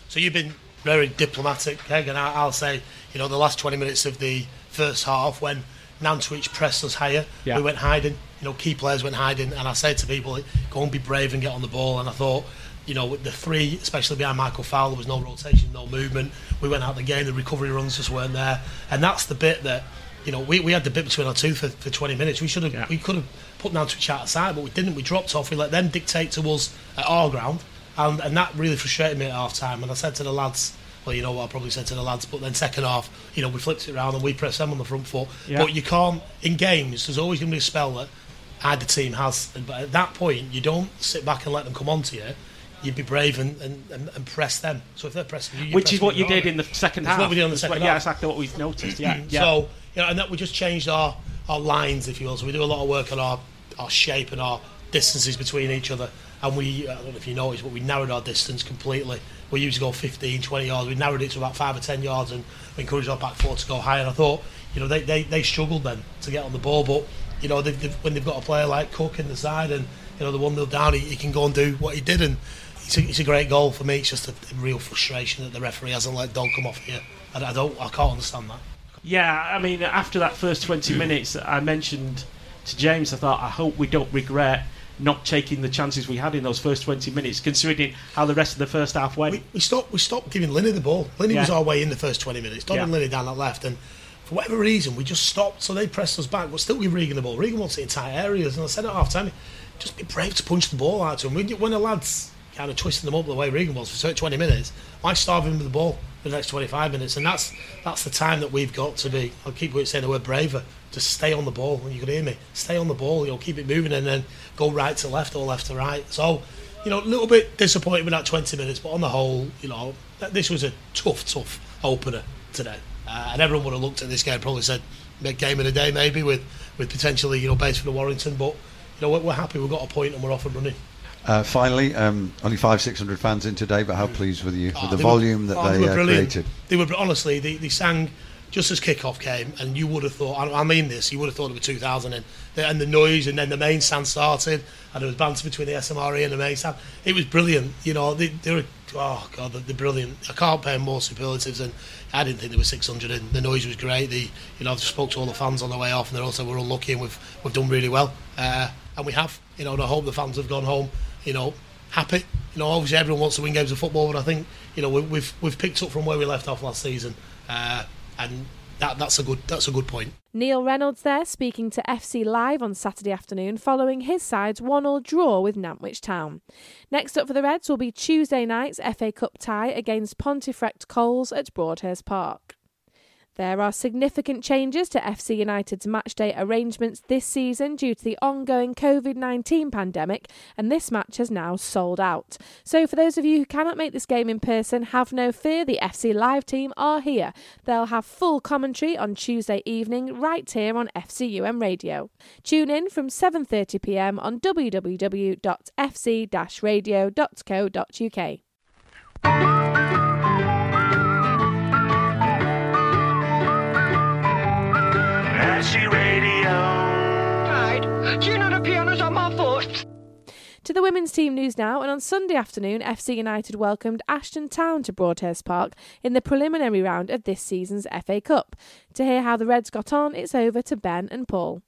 So you've been very diplomatic, Keg, and I'll say, the last 20 minutes of the first half when Nantwich pressed us higher, we went hiding. Key players went hiding, and I said to people, go and be brave and get on the ball. And I thought, with the three, especially behind Michael Fowler, there was no rotation, no movement. We went out the game, the recovery runs just weren't there, and that's the bit that, we had the bit between our teeth for 20 minutes. We could have put Nantwich out of sight, but we didn't. We dropped off. We let them dictate to us at our ground, and that really frustrated me at half time. And I said to the lads, well, you know what I probably said to the lads, but then second half, we flipped it around and we pressed them on the front foot. But you can't, in games, there's always going to be a spell that either team has, but at that point you don't sit back and let them come on to you. You'd be brave and press them. So if they're pressing you, which is what you did in the second half. That's what we did in the second half. Yeah, exactly what we've noticed. Yeah. So and that we just changed our lines, if you will. So we do a lot of work on our shape and our distances between each other. And I don't know if you noticed, but we narrowed our distance completely. We used to go 15, 20 yards. We narrowed it to about 5 or 10 yards, and we encouraged our back four to go higher. And I thought, they struggled then to get on the ball, but when they've got a player like Cook in the side, and the 1-0 down, he can go and do what he did, and it's a great goal for me. It's just a real frustration that the referee hasn't let Dodd come off here. I can't understand that. Yeah, I mean, after that first 20 minutes, I mentioned to James, I thought, I hope we don't regret not taking the chances we had in those first 20 minutes, considering how the rest of the first half went. We stopped giving Linney the ball. Linney was our way in the first 20 minutes. Dodd and Linney down that left, and for whatever reason, we just stopped. So they pressed us back, but still give Regan the ball. Regan wants it in tight areas, and I said at half time, just be brave to punch the ball out to him. When the lads kind of twisting them up the way Regan was for 20 minutes, why starve him with the ball for the next 25 minutes? And that's the time that we've got to be. I'll keep saying the word braver. Just stay on the ball. You can hear me. Stay on the ball. Keep it moving, and then go right to left or left to right. So, a little bit disappointed with that 20 minutes, but on the whole, this was a tough opener today. And everyone would have looked at this game, probably said game of the day maybe with potentially Baseford or Warrington, but we're happy we've got a point and we're off and running. Finally, only 500-600 fans in today, but how pleased with you with the volume that they created? They were honestly, they sang just as kick-off came, and you would have thought, I mean this, you would have thought it was 2000, and the noise, and then the main stand started, and there was banter between the SMRE and the main stand. It was brilliant. They're brilliant. I can't pay more superlatives, and I didn't think there were 600 in. The noise was great. I've spoke to all the fans on the way off, and they all said we're unlucky, and we've done really well, and we have. And I hope the fans have gone home, happy. Obviously everyone wants to win games of football, but I think we've picked up from where we left off last season, and that's a good point. Neil Reynolds there speaking to FC Live on Saturday afternoon following his side's 1-1 draw with Nantwich Town. Next up for the Reds will be Tuesday night's FA Cup tie against Pontefract Coles at Broadhurst Park. There are significant changes to FC United's matchday arrangements this season due to the ongoing COVID-19 pandemic, and this match has now sold out. So for those of you who cannot make this game in person, have no fear, the FC Live team are here. They'll have full commentary on Tuesday evening right here on FCUM Radio. Tune in from 7:30pm on www.fc-radio.co.uk. FC Radio. Dad, do you know the piano's on my foot? To the women's team news now, and on Sunday afternoon, FC United welcomed Ashton Town to Broadhurst Park in the preliminary round of this season's FA Cup. To hear how the Reds got on, it's over to Ben and Paul.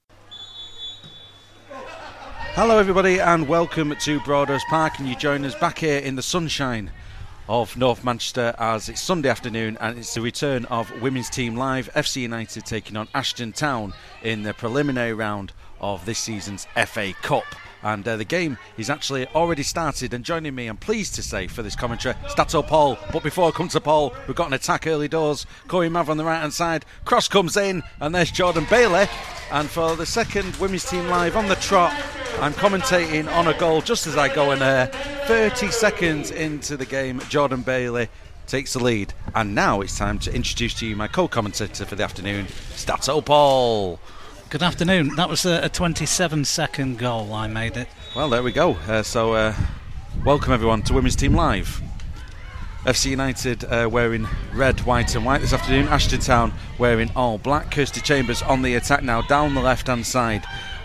Hello everybody and welcome to Broadhurst Park, and you join us back here in the sunshine of North Manchester as it's Sunday afternoon and it's the return of Women's Team Live, FC United taking on Ashton Town in the preliminary round of this season's FA Cup. And the game is actually already started, and joining me, I'm pleased to say, for this commentary, Stato Paul. But before I come to Paul, we've got an attack early doors. Corey Mav on the right hand side, cross comes in, and there's Jordan Bailey. And for the second Women's Team Live on the trot, I'm commentating on a goal just as I go in there. 30 seconds into the game, Jordan Bailey takes the lead. And now it's time to introduce to you my co-commentator for the afternoon, Stato Paul. Good afternoon. That was a 27-second goal. I made it. Well, there we go. So welcome everyone to Women's Team Live. FC United wearing red, white and white this afternoon. Ashton Town wearing all black. Kirsty Chambers on the attack now down the left-hand side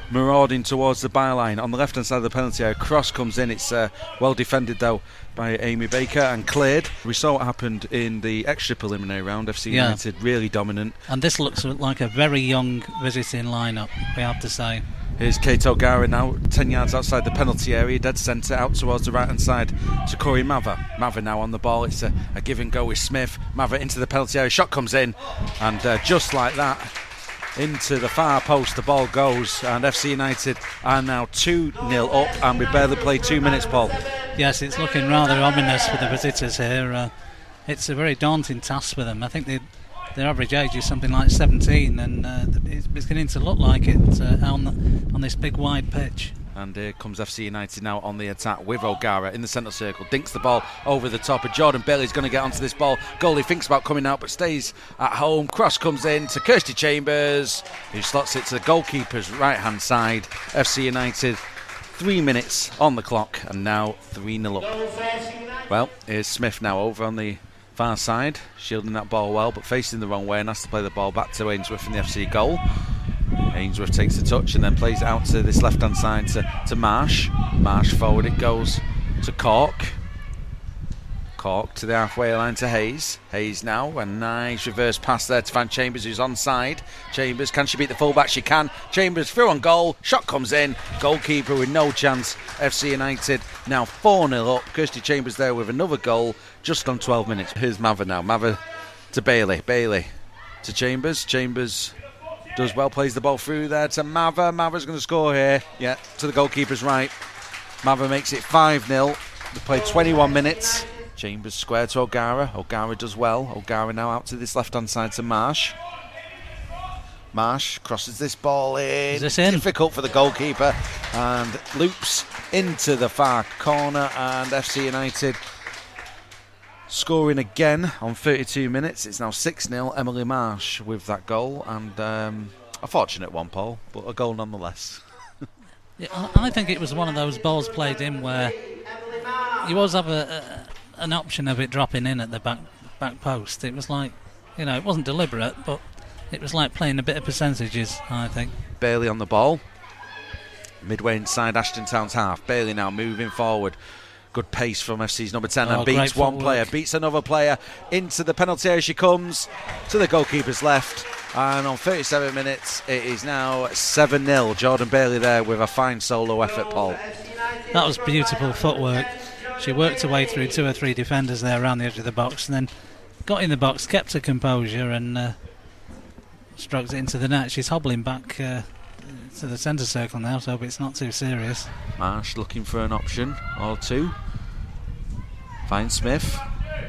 marauding towards the byline on the left hand side of the penalty area. Cross comes in. It's well defended though by Amy Baker and cleared. We saw what happened in the extra preliminary round. FC United really dominant. And this looks like a very young visiting lineup, we have to say. Here's Kate O'Gara now, 10 yards outside the penalty area, dead centre, out towards the right-hand side to Corey Mather. Mather now on the ball, it's a give and go with Smith. Mather into the penalty area, shot comes in, and just like that, into the far post the ball goes, and FC United are now 2-0 up, and we barely played 2 minutes, Paul. Yes, it's looking rather ominous for the visitors here. It's a very daunting task for them. I think their average age is something like 17, and it's beginning to look like it on this big wide pitch. And here comes FC United now on the attack with O'Gara in the centre circle. Dinks the ball over the top, and Jordan Bailey's going to get onto this ball. Goalie thinks about coming out but stays at home. Cross comes in to Kirsty Chambers, who slots it to the goalkeeper's right hand side. FC United 3 minutes on the clock, and now 3-0 up. Well, here's Smith now over on the far side, shielding that ball well but facing the wrong way, and has to play the ball back to Ainsworth in the FC goal. Ainsworth takes the touch and then plays it out to this left hand side to Marsh. Marsh forward it goes to Cork. Cork to the halfway line to Hayes. Hayes now, a nice reverse pass there to Van Chambers, who's onside. Chambers, can she beat the fullback? She can. Chambers through on goal, shot comes in, goalkeeper with no chance. FC United now 4-0 up. Kirsty Chambers there with another goal just on 12 minutes. Here's Mather now. Mather to Bailey. Bailey to Chambers. Chambers does well, plays the ball through there to Mather. Mather's going to score here. Yeah, to the goalkeeper's right. Mather makes it 5-0. They played 21 minutes. Chambers square to O'Gara. O'Gara does well. O'Gara now out to this left-hand side to Marsh. Marsh crosses this ball in. Is this in? Difficult for the goalkeeper, and loops into the far corner, and FC United scoring again on 32 minutes. It's now 6-0. Emily Marsh with that goal, and a fortunate one, Paul, but a goal nonetheless. Yeah, I think it was one of those balls played in where you always have an option of it dropping in at the back post. It was like, it wasn't deliberate, but it was like playing a bit of percentages, I think. Bailey on the ball, midway inside Ashton Town's half. Bailey now moving forward. Good pace from FC's number 10, and beats one player, beats another player into the penalty area. She comes to the goalkeeper's left, and on 37 minutes it is now 7-0. Jordan Bailey there with a fine solo effort, Paul. That was beautiful footwork. She worked her way through 2 or 3 defenders there around the edge of the box, and then got in the box, kept her composure, and strokes it into the net. She's hobbling back to the centre circle now, so I hope it's not too serious. Marsh looking for an option or two. Finds Smith.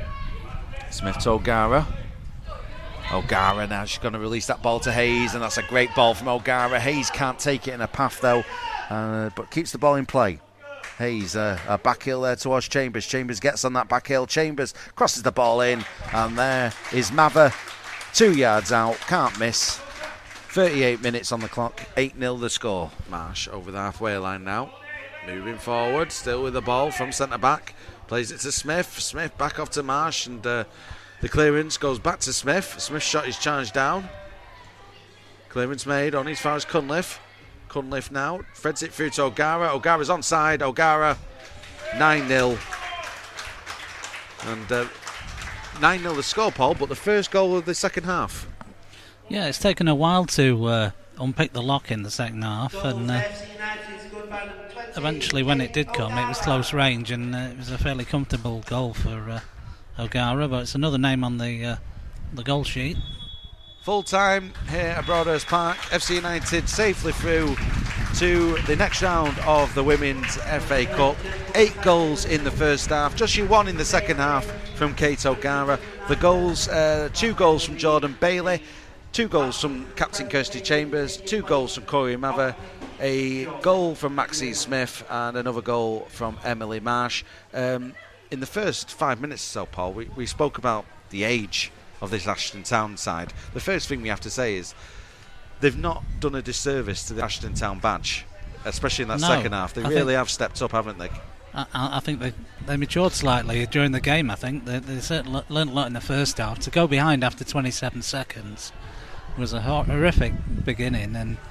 Smith to O'Gara. O'Gara now, she's going to release that ball to Hayes, and that's a great ball from O'Gara. Hayes can't take it in a path though, but keeps the ball in play. Hayes, a back heel there towards Chambers. Chambers gets on that back heel. Chambers crosses the ball in, and there is Mather, 2 yards out, can't miss. 38 minutes on the clock, 8-0 the score. Marsh over the halfway line now, moving forward, still with the ball from centre back. Plays it to Smith. Smith back off to Marsh, and the clearance goes back to Smith. Smith's shot is charged down. Clearance made on as far as Cunliffe. Cunliffe now threads it through to O'Gara. O'Gara's onside. O'Gara 9-0. And 9-0 the score, Paul, but the first goal of the second half. Yeah, it's taken a while to unpick the lock in the second half, and eventually when it did come, it was close range, and it was a fairly comfortable goal for O'Gara, but it's another name on the goal sheet. Full time here at Broadhurst Park. FC United safely through to the next round of the Women's FA Cup. 8 goals in the first half, just 1 in the second half from Kate O'Gara. The goals, 2 goals from Jordan Bailey, 2 goals from Captain Kirsty Chambers, 2 goals from Corey Mather, a goal from Maxine Smith, and another goal from Emily Marsh. In the first 5 minutes or so, Paul, we spoke about the age of this Ashton Town side. The first thing we have to say is they've not done a disservice to the Ashton Town badge, especially in that second half. They really have stepped up, haven't they? I think they matured slightly during the game. I think they certainly learned a lot in the first half. To go behind after 27 seconds was a horrific beginning, and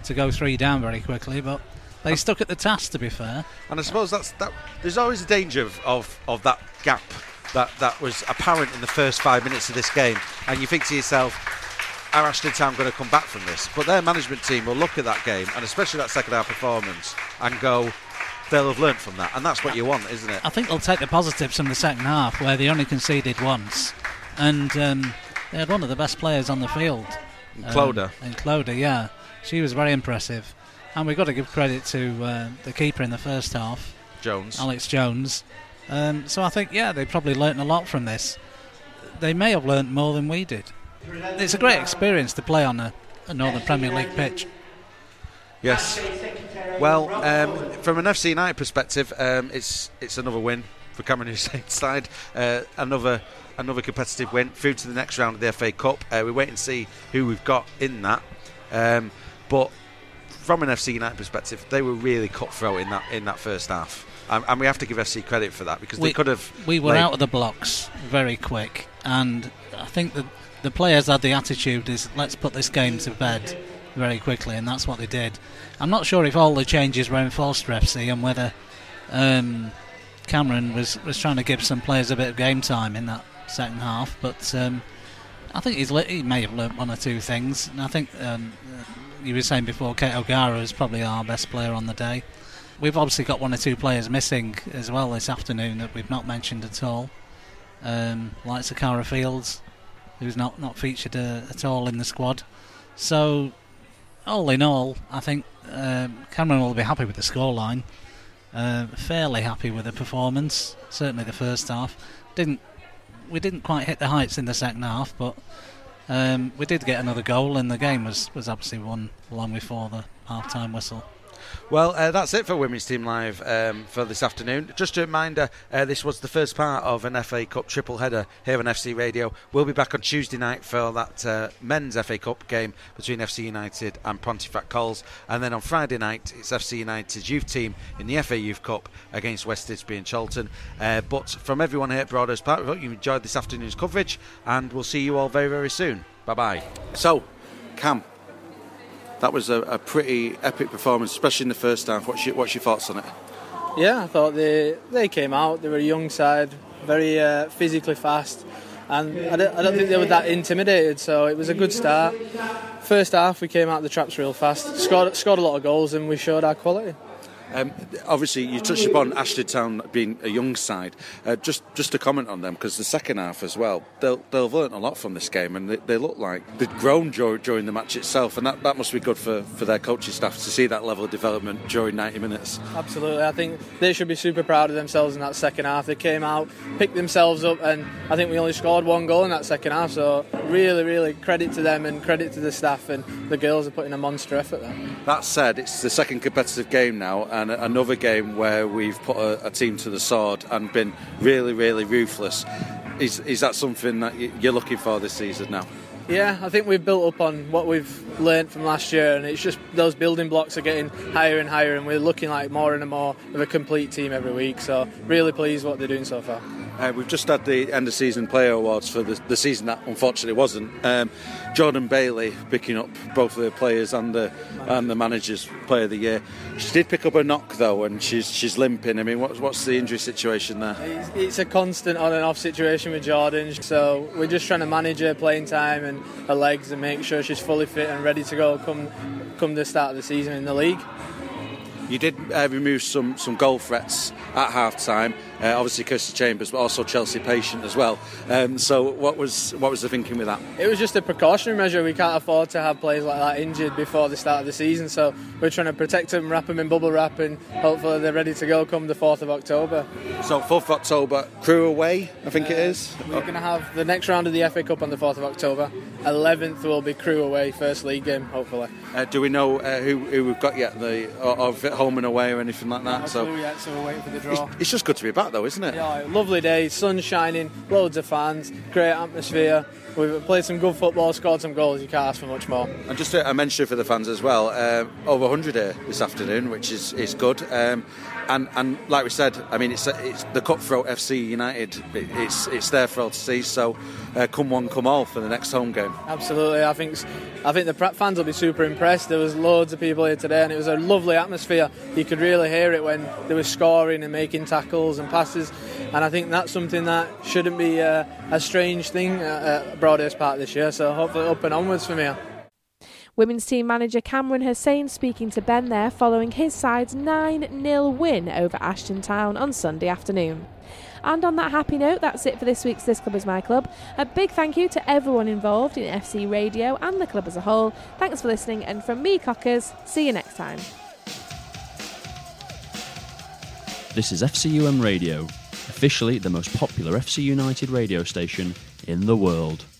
to go 3 down very quickly, but they stuck at the task, to be fair. And I suppose that. There's always a danger of that gap that was apparent in the first 5 minutes of this game, and you think to yourself, are Ashton Town going to come back from this? But their management team will look at that game, and especially that second half performance, and go, they'll have learnt from that, and that's what you want, isn't it? I think they'll take the positives from the second half, where they only conceded once, and they had one of the best players on the field. Cloda, yeah. She was very impressive. And we've got to give credit to the keeper in the first half, Alex Jones. So I think, they probably learnt a lot from this. They may have learnt more than we did. It's a great experience to play on a Northern Premier League pitch. Yes. Well, from an FC United perspective, it's another win for Cameron Hussein's side. Another competitive win through to the next round of the FA Cup. We wait and see who we've got in that. But from an FC United perspective, they were really cutthroat in that first half. And we have to give FC credit for that, because they could have... We were out of the blocks very quick, and I think that the players had the attitude is, let's put this game to bed very quickly, and that's what they did. I'm not sure if all the changes were enforced for FC, and whether Cameron was trying to give some players a bit of game time in that second half, but I think he may have learnt one or two things, and I think you were saying before, Kate O'Gara is probably our best player on the day. We've obviously got one or two players missing as well this afternoon that we've not mentioned at all, like Sakara Fields, who's not featured at all in the squad. So all in all, I think Cameron will be happy with the scoreline, fairly happy with the performance, certainly the first half. We didn't quite hit the heights in the second half, but we did get another goal, and the game was obviously won long before the half-time whistle. Well, that's it for Women's Team Live for this afternoon. Just a reminder, this was the first part of an FA Cup triple header here on FC Radio. We'll be back on Tuesday night for that men's FA Cup game between FC United and Pontefract Coles, and then on Friday night it's FC United's youth team in the FA Youth Cup against West Didsbury and Charlton. But from everyone here at Broadhurst Park, we hope you enjoyed this afternoon's coverage, and we'll see you all very, very soon. Bye-bye. So, Cam, that was a pretty epic performance, especially in the first half. What's your thoughts on it? Yeah, I thought they came out. They were a young side, very physically fast, and I don't think they were that intimidated. So it was a good start. First half, we came out the traps real fast, scored a lot of goals, and we showed our quality. Obviously, you touched upon Ashton Town being a young side. Just to comment on them, because the second half as well, they'll have learnt a lot from this game, and they look like they'd grown during the match itself, and that must be good for their coaching staff to see that level of development during 90 minutes. Absolutely, I think they should be super proud of themselves in that second half. They came out, picked themselves up, and I think we only scored one goal in that second half, so really, really credit to them and credit to the staff, and the girls are putting a monster effort there. That said, it's the second competitive game now, and another game where we've put a team to the sword and been really, really ruthless. Is that something that you're looking for this season now? Yeah, I think we've built up on what we've learnt from last year, and it's just those building blocks are getting higher and higher, and we're looking like more and more of a complete team every week, so really pleased what they're doing so far. We've just had the end of season player awards for the season that unfortunately wasn't. Jordan Bailey picking up both the players and the manager's player of the year. She did pick up a knock though, and she's limping. I mean, what's the injury situation there? It's a constant on and off situation with Jordan, so we're just trying to manage her playing time and her legs and make sure she's fully fit and ready to go come the start of the season in the league. You did remove some goal threats at half-time, obviously Kirsty Chambers, but also Chelsea Patient as well. So what was the thinking with that? It was just a precautionary measure. We can't afford to have players like that injured before the start of the season, so we're trying to protect them, wrap them in bubble wrap, and hopefully they're ready to go come the 4th of October. So 4th of October, Crewe away, I think it is? We're going to have the next round of the FA Cup on the 4th of October. 11th will be Crewe away, first league game, hopefully. Do we know who we've got yet, or if it home and away or anything like that? So we're waiting for the draw. It's just good to be back though, isn't it? Yeah, lovely day, sun shining, loads of fans, great atmosphere. we've played some good football, scored some goals. You can't ask for much more. And just a mention for the fans as well, over 100 here this afternoon, which is good. And like we said, I mean, it's the cutthroat FC United. It's there for all to see. So come one, come all for the next home game. Absolutely, I think the fans will be super impressed. There was loads of people here today, and it was a lovely atmosphere. You could really hear it when they were scoring and making tackles and passes. And I think that's something that shouldn't be a strange thing at Broadhurst Park this year. So hopefully up and onwards from here. Women's team manager Cameron Hussein speaking to Ben there following his side's 9-0 win over Ashton Town on Sunday afternoon. And on that happy note, that's it for this week's This Club Is My Club. A big thank you to everyone involved in FC Radio and the club as a whole. Thanks for listening, and from me, Cockers, see you next time. This is FCUM Radio, officially the most popular FC United radio station in the world.